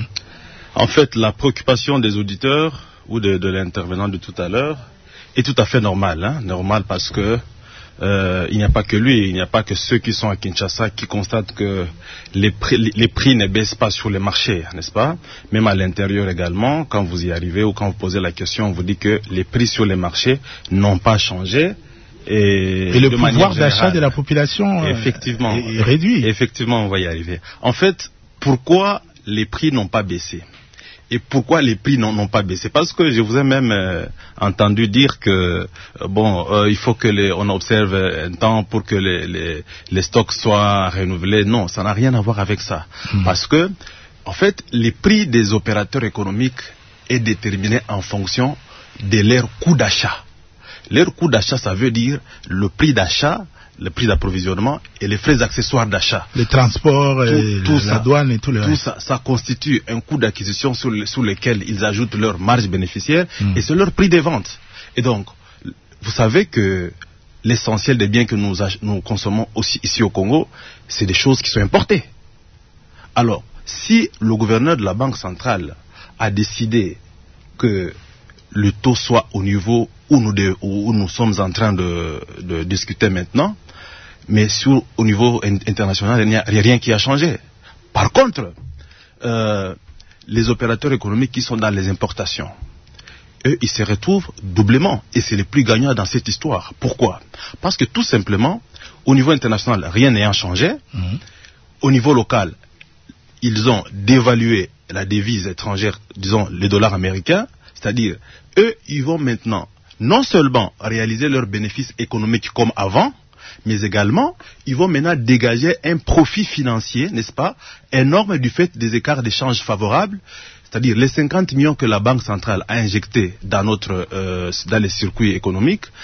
En fait, la préoccupation des auditeurs ou de l'intervenant de tout à l'heure est tout à fait normale. Normal parce que il n'y a pas que lui, il n'y a pas que ceux qui sont à Kinshasa qui constatent que les prix ne baissent pas sur les marchés, n'est-ce pas? Même à l'intérieur également, quand vous y arrivez ou quand vous posez la question, on vous dit que les prix sur les marchés n'ont pas changé. Et le pouvoir d'achat de la population est réduit. Effectivement, on va y arriver. En fait, pourquoi les prix n'ont pas baissé? Et pourquoi les prix n'ont pas baissé? Parce que je vous ai même entendu dire que il faut que on observe un temps pour que les stocks soient renouvelés. Non, ça n'a rien à voir avec ça. Parce que, en fait, les prix des opérateurs économiques est déterminé en fonction de leur coût d'achat. Leur coût d'achat, ça veut dire le prix d'achat, le prix d'approvisionnement et les frais accessoires d'achat. Les transports, la douane et tout le reste. Tout ça, ça constitue un coût d'acquisition sur lequel ils ajoutent leur marge bénéficiaire et c'est leur prix de vente. Et donc, vous savez que l'essentiel des biens que nous consommons aussi ici au Congo, c'est des choses qui sont importées. Alors, si le gouverneur de la Banque centrale a décidé que le taux soit au niveau où nous sommes en train de discuter maintenant, mais au niveau international, il n'y a rien qui a changé. Par contre, les opérateurs économiques qui sont dans les importations, eux, ils se retrouvent doublement, et c'est les plus gagnants dans cette histoire. Pourquoi? Parce que tout simplement, au niveau international, rien n'ayant changé, au niveau local, ils ont dévalué la devise étrangère, disons les dollars américains, c'est-à-dire, eux, ils vont maintenant non seulement réaliser leurs bénéfices économiques comme avant, mais également, ils vont maintenant dégager un profit financier, n'est-ce pas, énorme du fait des écarts d'échange favorables, c'est-à-dire les 50 millions que la Banque centrale a injectés dans les circuits économiques,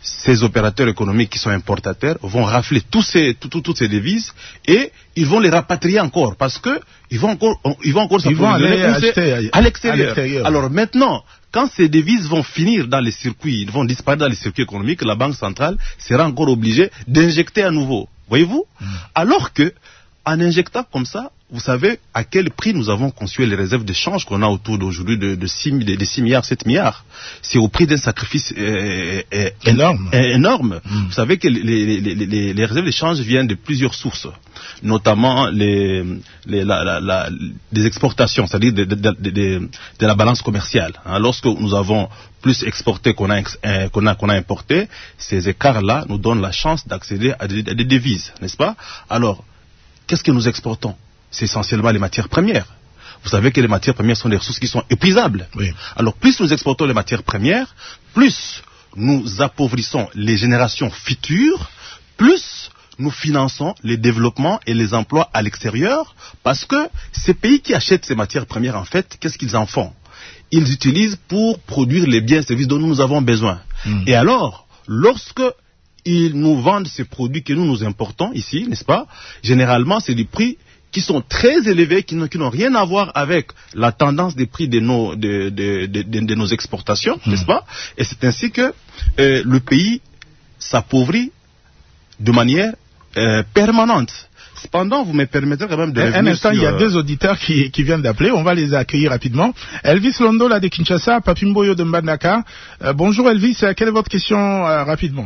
ces opérateurs économiques qui sont importateurs vont rafler toutes ces devises et ils vont les rapatrier encore parce que ils vont s'approvisionner à l'extérieur. Alors maintenant, quand ces devises vont finir dans les circuits, vont disparaître dans les circuits économiques, la Banque centrale sera encore obligée d'injecter à nouveau. Voyez-vous? Alors que, en injectant comme ça, vous savez à quel prix nous avons conçu les réserves de change qu'on a autour d'aujourd'hui de 6 milliards, 7 milliards. C'est au prix d'un sacrifice énorme. Vous savez que les réserves de change viennent de plusieurs sources, notamment des exportations, c'est-à-dire de la balance commerciale. Lorsque nous avons plus exporté qu'on a importé, ces écarts-là nous donnent la chance d'accéder à des devises, n'est-ce pas? Alors, qu'est-ce que nous exportons? C'est essentiellement les matières premières. Vous savez que les matières premières sont des ressources qui sont épuisables. Oui. Alors, plus nous exportons les matières premières, plus nous appauvrissons les générations futures, plus nous finançons les développements et les emplois à l'extérieur, parce que ces pays qui achètent ces matières premières, en fait, qu'est-ce qu'ils en font? Ils utilisent pour produire les biens et services dont nous avons besoin. Et alors, lorsque ils nous vendent ces produits que nous importons ici, n'est-ce pas? Généralement, c'est des prix qui sont très élevés, qui n'ont rien à voir avec la tendance des prix de nos exportations, n'est-ce pas? Et c'est ainsi que le pays s'appauvrit de manière permanente. Cependant, vous me permettrez quand même de revenir un instant, il y a deux auditeurs qui viennent d'appeler. On va les accueillir rapidement. Elvis Londola de Kinshasa, Papimboyo de Mbandaka. Bonjour Elvis, quelle est votre question rapidement?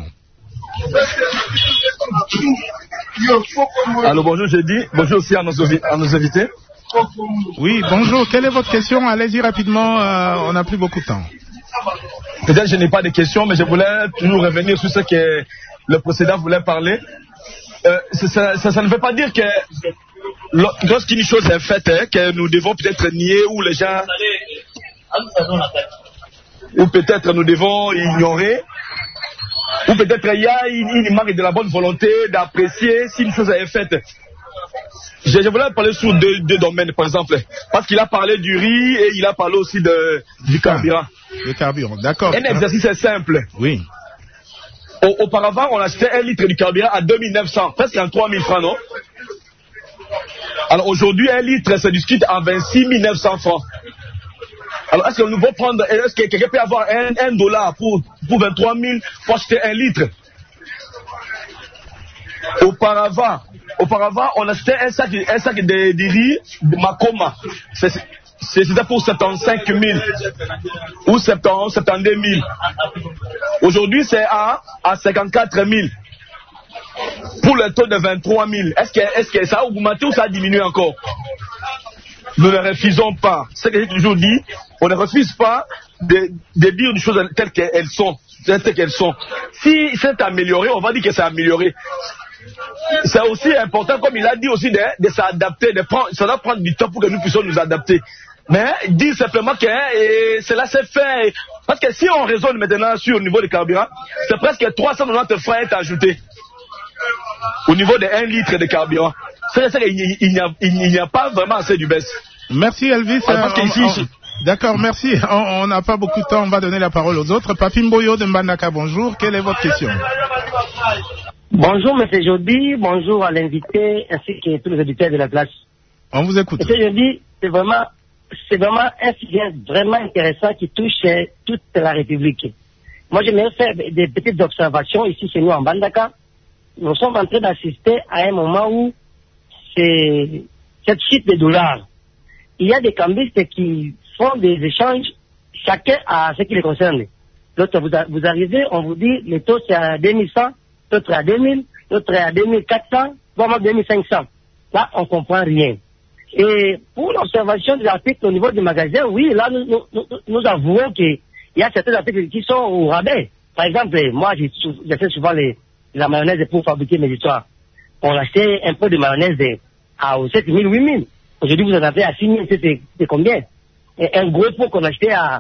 Alors bonjour, j'ai dit bonjour aussi à nos invités. Oui, bonjour, quelle est votre question? Allez-y rapidement, on n'a plus beaucoup de temps. Peut-être je n'ai pas de questions, mais je voulais toujours revenir sur ce que le précédent voulait parler. Ça ne veut pas dire que lorsqu'une chose est faite, que nous devons peut-être nier ou les gens, ou peut-être nous devons ignorer. Ou peut-être il y a une marque de la bonne volonté d'apprécier si une chose est faite. Je voulais parler sur deux domaines, par exemple. Parce qu'il a parlé du riz et il a parlé aussi du carburant. Le carburant, d'accord. Un exercice est simple. Oui. Auparavant, on achetait 1 litre de carburant à 2900, presque à 3000 francs, non? Alors aujourd'hui, 1 litre se discute à 26 900 francs. Alors, est-ce que nous devons prendre, est-ce que quelqu'un peut avoir $1 pour 23 000 pour acheter 1 litre? Auparavant, on achetait un sac de riz de Makoma. C'était pour 75 000 ou 72 000. Aujourd'hui, c'est à 54 000 pour le taux de 23 000. Est-ce que ça a augmenté ou ça a diminué encore? Nous ne refusons pas. C'est ce que j'ai toujours dit. On ne refuse pas de dire des choses telles qu'elles sont. Si c'est amélioré, on va dire que c'est amélioré. C'est aussi important, comme il a dit aussi, de s'adapter. Ça doit prendre du temps pour que nous puissions nous adapter. Mais dire simplement que cela s'est fait. Parce que si on raisonne maintenant sur le niveau du carburant, c'est presque 390 francs est ajouté au niveau de 1 litre de carburant. Il n'y a pas vraiment assez du baisse. Merci Elvis. D'accord, merci. On n'a pas beaucoup de temps, on va donner la parole aux autres. Papimboyo de Mbandaka, bonjour. Quelle est votre question? Bonjour M. Jody, bonjour à l'invité ainsi que tous les auditeurs de la classe. On vous écoute. M. Jody, c'est vraiment un sujet vraiment intéressant qui touche toute la République. Moi, j'aimerais faire des petites observations ici chez nous en Mbandaka. Nous sommes en train d'assister à un moment où cette chute de dollars. Il y a des cambistes qui font des échanges, chacun à ce qui les concerne. L'autre, vous arrivez, on vous dit, le taux c'est à 2100, l'autre à 2000, l'autre à 2400, voire 2500. Là, on comprend rien. Et pour l'observation des articles au niveau du magasin, oui, là, nous avouons qu'il y a certains articles qui sont au rabais. Par exemple, moi, j'achète souvent la mayonnaise pour fabriquer mes histoires. On achetait un peu de mayonnaise à 7 000, 8 000. Aujourd'hui, vous en avez à 6 000, c'est combien? Et un gros pot qu'on achetait à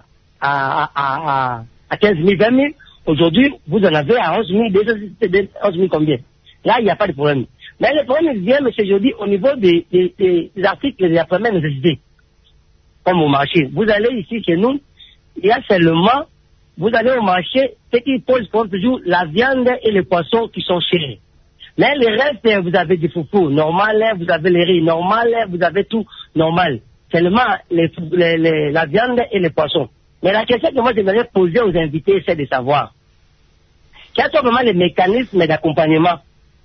15 000, 20 000. Aujourd'hui, vous en avez à 11 000, 11 000 combien? Là, il n'y a pas de problème. Mais le problème vient, M. Jody, au niveau des articles de la première nécessité. Comme au marché. Vous allez ici chez nous, il y a seulement vous allez au marché, ce qui pose problème toujours, la viande et les poissons qui sont chers. Mais le reste, vous avez du foufou normal, vous avez les riz normal, vous avez tout normal. Seulement la viande et les poissons. Mais la question que moi j'aimerais poser aux invités, c'est de savoir quels sont vraiment les mécanismes d'accompagnement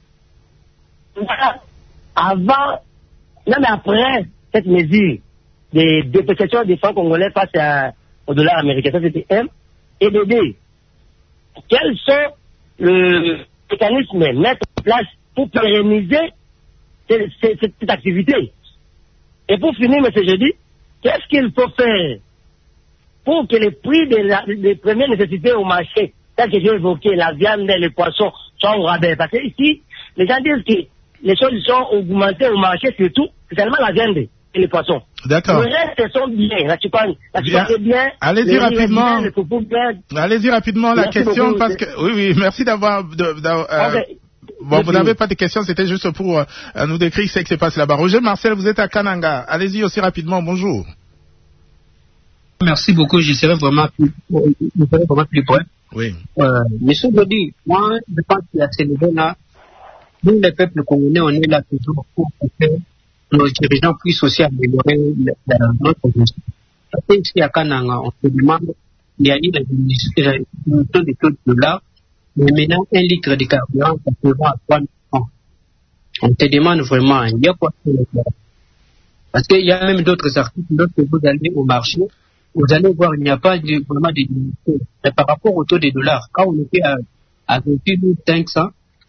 avant, même après cette mesure de dépréciation des francs congolais face au dollar américain. Ça c'était un. Et de deux, quels sont les mécanismes mettre en place pour pérenniser cette activité? Et pour finir, M. Jeudi, qu'est-ce qu'il faut faire pour que les prix des premières nécessités au marché, tel que j'ai évoqué, la viande et les poissons, soient au rabais? Parce que ici, les gens disent que les choses sont augmentées au marché, surtout, c'est seulement la viande et les poissons. D'accord. Le reste sont bien. La chipan est bien. Allez-y rapidement. Allez-y rapidement la question beaucoup. Parce que oui, merci d'avoir. Bon, vous n'avez pas de questions, c'était juste pour nous décrire ce qui se passe là-bas. Roger Marcel, vous êtes à Kananga. Allez-y aussi rapidement. Bonjour. Merci beaucoup. Je serai vraiment plus près. Oui. Monsieur Dodi, moi, je pense qu'il y a ces niveaux-là. Nous, les peuples congolais, on est là toujours pour que nos dirigeants puissent aussi améliorer notre gestion. Parce que ici à Kananga, on se demande, il y a eu la diminution des taux de dollars, mais maintenant, 1 litre de carburant, ça se vend à 3 000 francs. On te demande vraiment, il y a quoi sur le terrain? Parce qu'il y a même d'autres articles, lorsque vous allez au marché, vous allez voir, il n'y a pas vraiment de diminution. Mais par rapport au taux des dollars, quand on était à 28 500,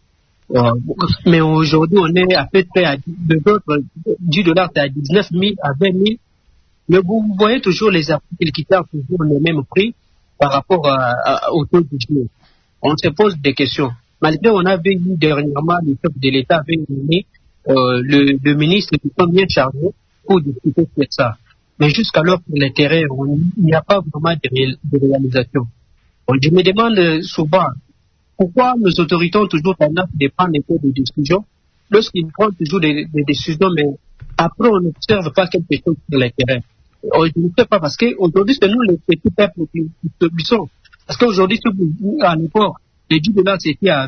mais aujourd'hui, on est à peu près à 10 dollars, c'est à 19 000, à 20 000. Mais vous voyez toujours les articles qui tardent toujours le même prix par rapport au taux du jour. On se pose des questions. Malgré on avait eu dernièrement, le chef de l'État avait nommé le ministre qui sont bien chargés pour discuter de ça. Mais jusqu'alors, pour les terrains, il n'y a pas vraiment de réalisation. Donc, je me demande souvent, pourquoi nos autorités ont toujours tendance à prendre les taux de décision lorsqu'ils prennent toujours des décisions, mais après on n'observe pas quelque chose sur les terrains. Je ne sais pas, parce qu'aujourd'hui, c'est nous les petits peuples qui subissons. Parce qu'aujourd'hui, à l'époque, les 10 dollars c'était à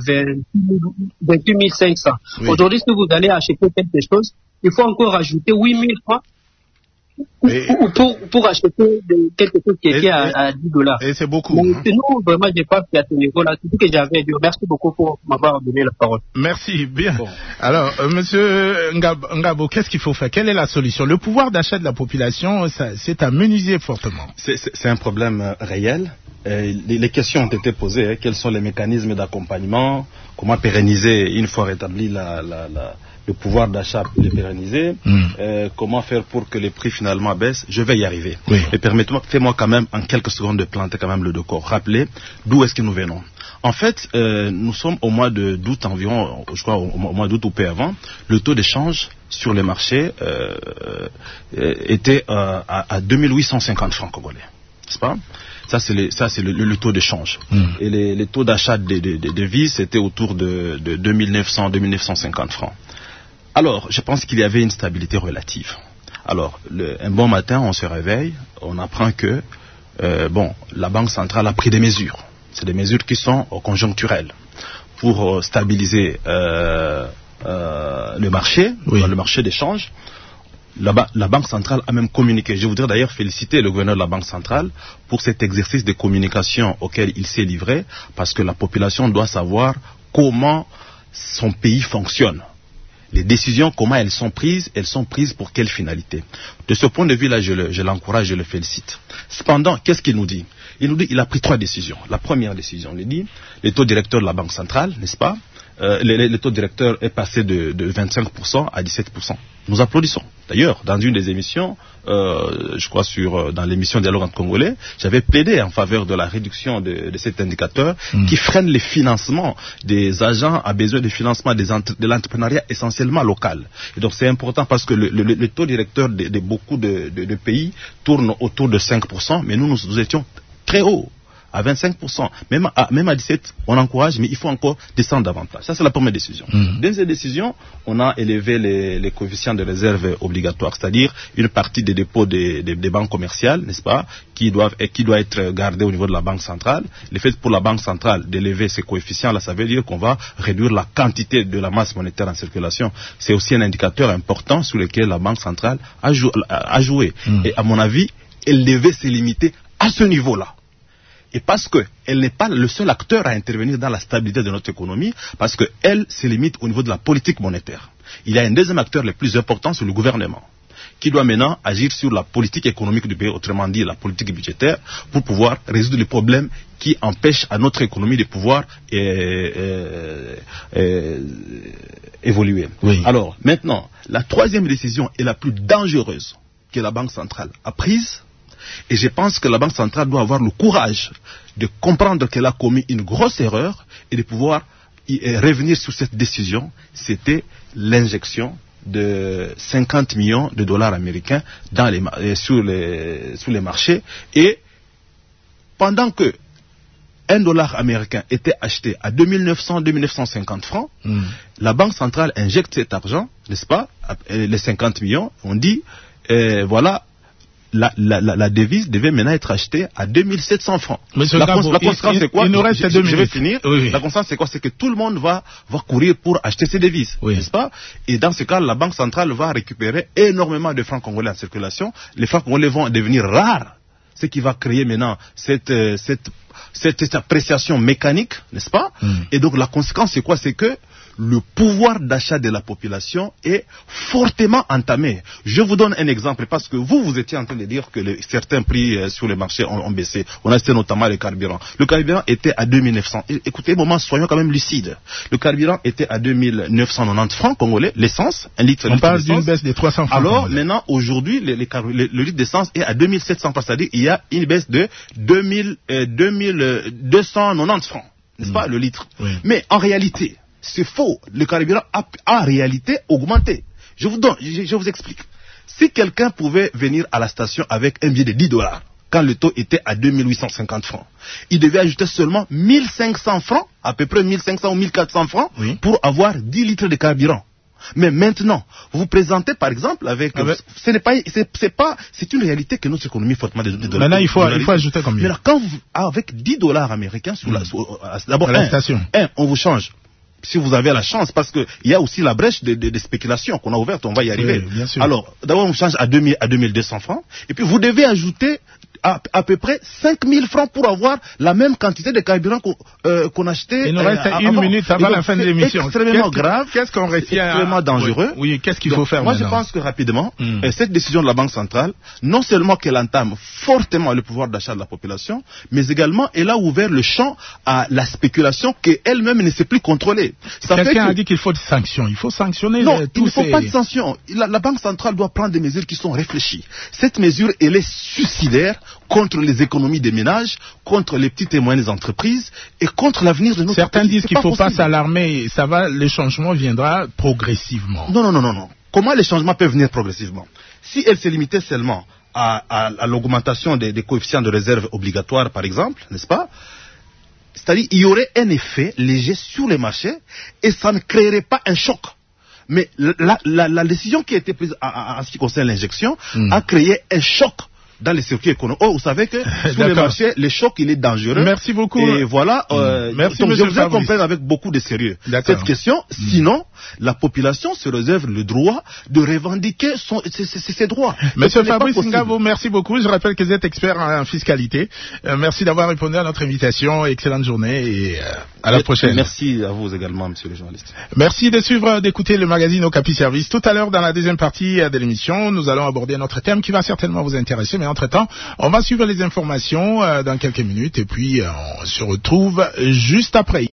28 500. Oui. Aujourd'hui, si vous allez acheter quelque chose, il faut encore ajouter 8 000 francs pour acheter quelque chose qui était à 10 dollars. Et c'est beaucoup. C'est nous, vraiment, je pense qu'à ce niveau-là, c'est tout que j'avais à dire. Merci beaucoup pour m'avoir donné la parole. Merci, bien. Bon. Alors, monsieur Ngabo, qu'est-ce qu'il faut faire? Quelle est la solution? Le pouvoir d'achat de la population, c'est à menuiser fortement. C'est un problème réel. Les questions ont été posées. Quels sont les mécanismes d'accompagnement? Comment pérenniser, une fois rétabli le pouvoir d'achat, les pérenniser? Comment faire pour que les prix finalement baissent? Je vais y arriver. Oui. Mais permettez-moi, fais-moi quand même en quelques secondes de planter quand même le décor. Rappelez d'où est-ce que nous venons. En fait, nous sommes au mois d'août environ, je crois au mois d'août ou peu avant, le taux d'échange sur les marchés était à 2850 francs congolais. N'est-ce pas? Ça, c'est le taux d'échange. Et les taux d'achat des devises, c'était autour de 2900, 2950 francs. Alors, je pense qu'il y avait une stabilité relative. Alors, un bon matin, on se réveille, on apprend que la Banque centrale a pris des mesures. C'est des mesures qui sont conjoncturelles pour stabiliser le marché, le marché d'échange. La Banque centrale a même communiqué. Je voudrais d'ailleurs féliciter le gouverneur de la Banque centrale pour cet exercice de communication auquel il s'est livré, parce que la population doit savoir comment son pays fonctionne. Les décisions, comment elles sont prises pour quelle finalité. De ce point de vue-là, je l'encourage, je le félicite. Cependant, qu'est-ce qu'il nous dit? Il nous dit qu'il a pris 3 décisions. La première décision, il dit, les taux directeurs de la Banque centrale, n'est-ce pas? Le taux directeur est passé de 25% à 17%. Nous applaudissons. D'ailleurs, dans une des émissions, je crois dans l'émission Dialogue entre Congolais, j'avais plaidé en faveur de la réduction de cet indicateur qui freine les financements des agents à besoin de financement de l'entrepreneuriat essentiellement local. Et donc c'est important parce que le taux directeur de beaucoup de pays tourne autour de 5%, mais nous étions très hauts, à 25%, même à 17%, on encourage, mais il faut encore descendre davantage. Ça, c'est la première décision. Deuxième décision, on a élevé les coefficients de réserve obligatoires, c'est-à-dire une partie des dépôts des banques commerciales, n'est-ce pas, qui doit être gardée au niveau de la Banque centrale. Le fait pour la Banque centrale d'élever ces coefficients-là, ça veut dire qu'on va réduire la quantité de la masse monétaire en circulation. C'est aussi un indicateur important sur lequel la Banque centrale a joué. Et à mon avis, elle devait se limiter à ce niveau-là. Et parce qu'elle n'est pas le seul acteur à intervenir dans la stabilité de notre économie, parce qu'elle se limite au niveau de la politique monétaire. Il y a un deuxième acteur le plus important, c'est le gouvernement, qui doit maintenant agir sur la politique économique du pays, autrement dit la politique budgétaire, pour pouvoir résoudre les problèmes qui empêchent à notre économie de pouvoir évoluer. Oui. Alors, maintenant, la troisième décision est la plus dangereuse que la Banque centrale a prise, et je pense que la Banque centrale doit avoir le courage de comprendre qu'elle a commis une grosse erreur et de pouvoir revenir sur cette décision. C'était l'injection de 50 millions de dollars américains sur les marchés. Et pendant que $1 américain était acheté à 2900-2950 francs, la Banque centrale injecte cet argent, n'est-ce pas, les 50 millions, on dit, voilà, la devise devait maintenant être achetée à 2700 francs. La conséquence, c'est quoi? Je vais finir. Oui. La conséquence, c'est quoi? C'est que tout le monde va courir pour acheter ces devises, n'est-ce pas? Et dans ce cas, la Banque centrale va récupérer énormément de francs congolais en circulation. Les francs congolais vont devenir rares, ce qui va créer maintenant cette appréciation mécanique, n'est-ce pas? Et donc la conséquence, c'est quoi? C'est que le pouvoir d'achat de la population est fortement entamé. Je vous donne un exemple, parce que vous étiez en train de dire que certains prix sur les marchés ont baissé. On a cité notamment le carburant. Le carburant était à 2900. Écoutez, soyons quand même lucides. Le carburant était à 2990 francs congolais, l'essence, un litre. On parle d'une baisse de 300 francs. Alors, maintenant, aujourd'hui, le litre d'essence est à 2700 francs, c'est-à-dire il y a une baisse de 2290 francs, n'est-ce pas, le litre. Mais en réalité, c'est faux. Le carburant a en réalité augmenté. Je vous explique. Si quelqu'un pouvait venir à la station avec un billet de $10, quand le taux était à 2850 francs, il devait ajouter seulement 1500 francs, à peu près 1500 ou 1400 francs, pour avoir 10 litres de carburant. Mais maintenant, vous vous présentez par exemple avec... c'est une réalité que notre économie est fortement développée. Maintenant, il faut ajouter combien? Mais quand avec $10 américains, d'abord, on vous change. Si vous avez la chance, parce qu'il y a aussi la brèche de spéculation qu'on a ouverte, on va y arriver. Oui, bien sûr. Alors, d'abord, on change à 2200 francs, et puis vous devez ajouter à peu près 5000 francs pour avoir la même quantité de carburant qu'on achetait. Il nous reste une minute avant la fin de l'émission. C'est extrêmement grave, qu'est-ce qu'on retient, extrêmement dangereux. Oui, qu'est-ce qu'il faut faire maintenant? Moi, je pense que rapidement, cette décision de la Banque centrale, non seulement qu'elle entame fortement le pouvoir d'achat de la population, mais également elle a ouvert le champ à la spéculation qu'elle-même ne sait plus contrôler. Quelqu'un a dit qu'il faut des sanctions. Il faut sanctionner il ne faut pas de sanctions. La Banque centrale doit prendre des mesures qui sont réfléchies. Cette mesure, elle est suicidaire contre les économies des ménages, contre les petites et moyennes entreprises et contre l'avenir de notre pays. Certains disent qu'il ne faut pas s'alarmer. Le changement viendra progressivement. Non. Comment les changements peuvent venir progressivement? Si elle se limitait seulement à l'augmentation des coefficients de réserve obligatoires, par exemple, n'est-ce pas? C'est-à-dire il y aurait un effet léger sur les marchés et ça ne créerait pas un choc. Mais la décision qui a été prise en ce qui concerne l'injection a créé un choc dans les circuits économiques. Vous savez que sur les marchés, le choc, il est dangereux. Merci beaucoup. Et voilà, merci, donc je voudrais comprendre avec beaucoup de sérieux cette question. Sinon, la population se réserve le droit de revendiquer ses droits. Monsieur Fabrice Ngavo, merci beaucoup. Je rappelle que vous êtes expert en fiscalité. Merci d'avoir répondu à notre invitation. Excellente journée et à la prochaine. Merci à vous également, monsieur le journaliste. Merci d'écouter le magazine Okapi Service. Tout à l'heure, dans la deuxième partie de l'émission, nous allons aborder notre thème qui va certainement vous intéresser. Mais entre-temps, on va suivre les informations dans quelques minutes et puis on se retrouve juste après.